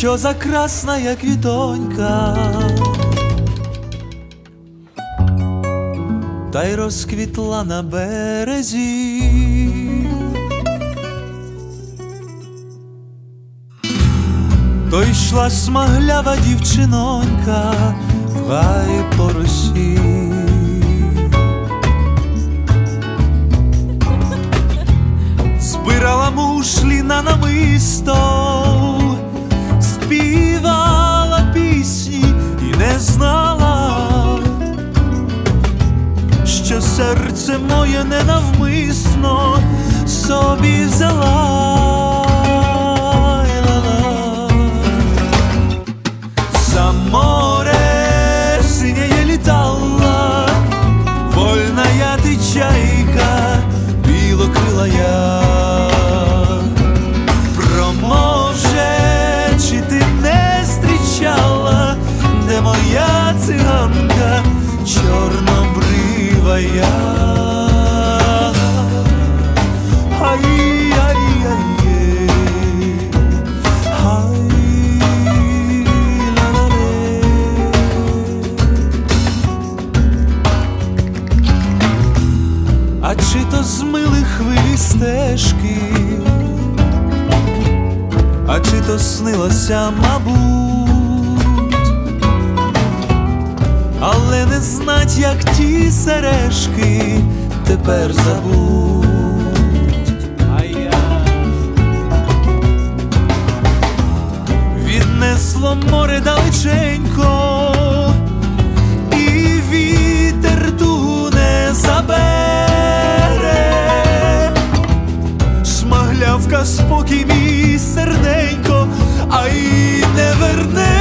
що закрасна, як квітонька, та й розквітла на березі. То йшла смаглява дівчинонька в гай по росі. Збирала мушлі на намисто, співала пісні і не знала, що серце моє ненавмисно собі взяла. За море синее летала вольная ты чайка білокрилая. Проможе, чи ти не зустрічала, де моя циганка чорнобривая? А чи то змили хвилі стежки, а чи то снилося, мабуть, але не знать, як ті сережки тепер забудь. Віднесло море далеченько, і вітер тугу не забере. Смаглявка спокій мій серденько, а й не верне.